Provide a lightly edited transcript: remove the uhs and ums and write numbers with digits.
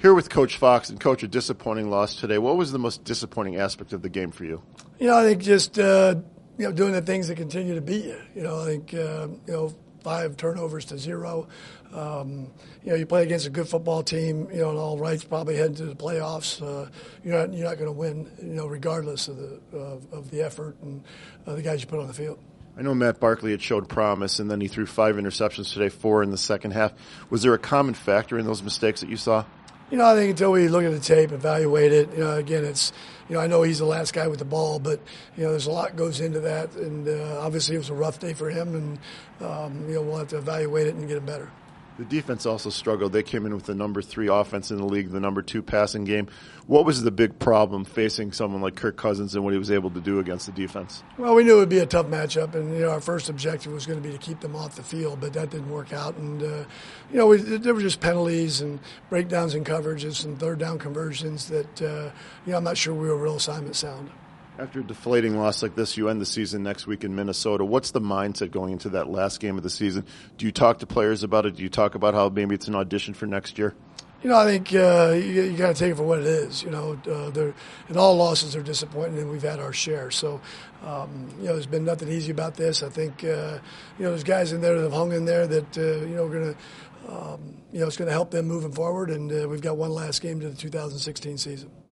Here with Coach Fox, and Coach, a disappointing loss today. What was the most disappointing aspect of the game for you? I think just doing the things that continue to beat you. I think 5 turnovers to 0. You play against a good football team. In all rights, probably heading to the playoffs. You're not going to win. Regardless of the effort and the guys you put on the field. I know Matt Barkley had showed promise, and then he threw 5 interceptions today, 4 in the second half. Was there a common factor in those mistakes that you saw? I think until we look at the tape, evaluate it, again, it's, I know he's the last guy with the ball, but, there's a lot goes into that. And obviously it was a rough day for him, and, we'll have to evaluate it and get him better. The defense also struggled. They came in with the number 3 offense in the league, the number 2 passing game. What was the big problem facing someone like Kirk Cousins and what he was able to do against the defense? Well, we knew it would be a tough matchup, and our first objective was going to be to keep them off the field, but that didn't work out. And there were just penalties and breakdowns in coverages and third down conversions that I'm not sure we were real assignment sound. After a deflating loss like this, you end the season next week in Minnesota. What's the mindset going into that last game of the season? Do you talk to players about it? Do you talk about how maybe it's an audition for next year? I think you got to take it for what it is. And all losses are disappointing, and we've had our share. So, there's been nothing easy about this. I think, there's guys in there that have hung in there that, we're going to, it's going to help them moving forward. And we've got one last game to the 2016 season.